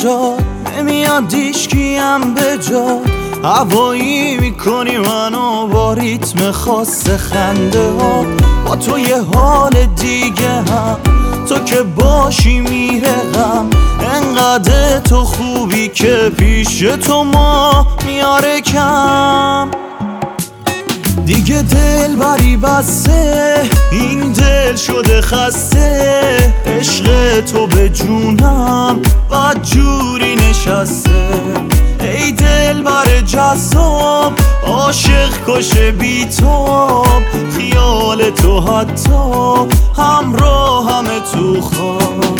چشات نمیاد هیچکیم به جا، هوایی میکنی منو با ریتم خاص خنده ها. با تو یه حال دیگه هم، تو که باشی میره غم، انقدر تو خوبی که پیش تو ما میاره کم. دیگه دل بری بسته، این دل شده خسته، عشق تو به جونم بد جوری نشسته. ای دل بر جذاب، عاشق کشه بی تو، خیال تو حتی همراه همه تو خواب.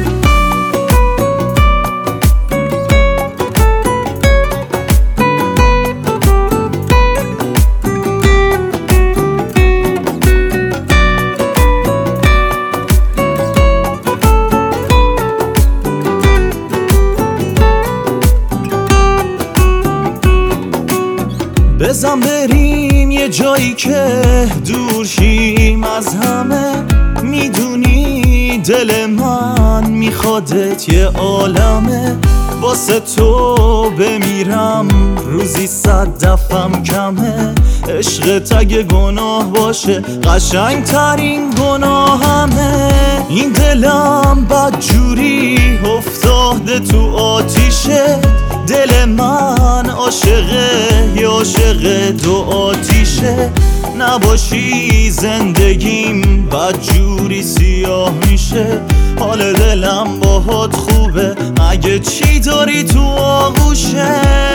بزن بریم یه جایی که دور شیم از همه، میدونی دل من میخوادت یه عالمه. واسه تو بمیرم روزی 100 دفعم کمه، عشقت اگه گناه باشه قشنگ ترین گناهمه. این دلم بدجوری افتاده تو آتیشه، دل من عاشقه یا عاشق دو آتیشه. نباشی زندگیم بدجوری سیاه میشه، حال دلم باهات خوبه اگه چی داری تو آغوشه.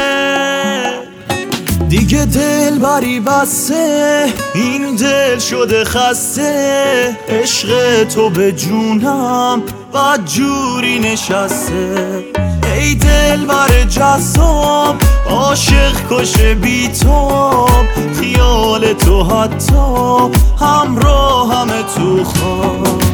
دیگه دل بری بسته، این دل شده خسته، عشق تو به جونم بدجوری نشسته. ای دل بر جذاب، عاشق کشه بی تو، خیال تو حتی همراه همه تو خواب.